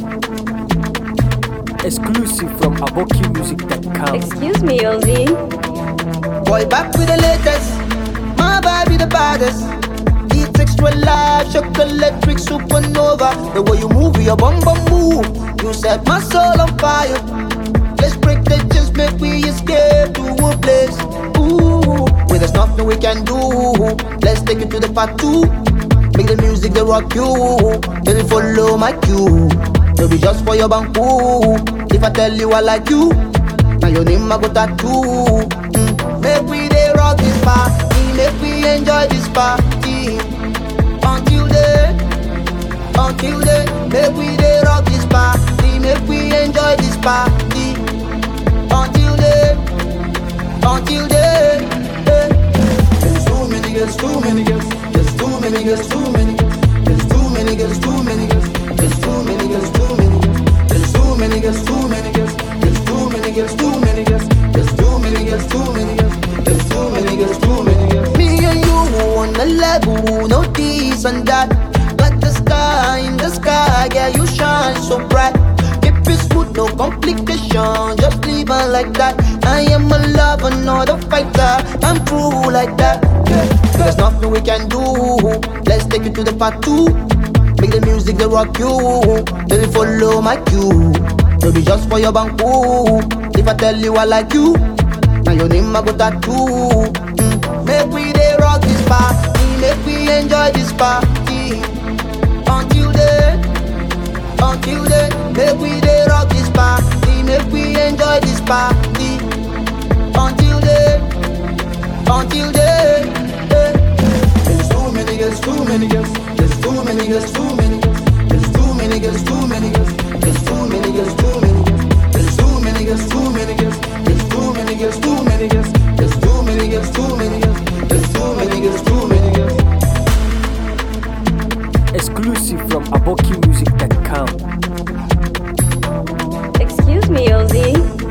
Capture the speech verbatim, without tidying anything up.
Exclusive from aboki music dot com. Excuse me, Ozzy. Boy, back with the latest. My vibe the baddest. It's extra live, shock electric supernova. The way you move, your bum bum move. You set my soul on fire. Let's break the chains, make we escape to a place. Ooh, where there's nothing we can do. Let's take it to the part two. Make the music they rock you. Let it follow my cue. Maybe just for your bamboo. If I tell you I like you, now your name I go tattoo. Mm. Make we they rock this party. Make we enjoy this party. Until then, until then, make we they rock this party. Make we enjoy this party. Until then, until then. Hey. There's too many girls, too many girls. There's too many girls, too many girls. There's too many girls, too many girls. There's too many girls, too many girls. There's too many girls, too many girls. There's too many girls, too many girls. There's too many girls, too many girls. There's too many girls, too many girls. Me and you on the level, no this and that. Like the sky in the sky, yeah, you shine so bright. Keep it smooth, no complication, just leave it like that. I am a lover, not a fighter. I'm true like that. Yeah. There's nothing we can do. Let's take it to the part two. Make the music they rock you. Let it follow my cue. Maybe just for your bamboo. If I tell you I like you, now your name I go tattoo. Mm. Make we they rock this party. Make we enjoy this party. Until then, until then, make we they rock this party. Make we enjoy this party. Until then, until then. Hey. There's too many girls, too many girls. There's too many girls, too many girls. There's too many girls, too many girls. There's too many girls, too many girls. There's too many girls, too many girls. There's too many girls, too many girls. There's too many girls, too many girls. There's too many girls, too many girls. Exclusive from aboki music dot com. Excuse me, Ozzy.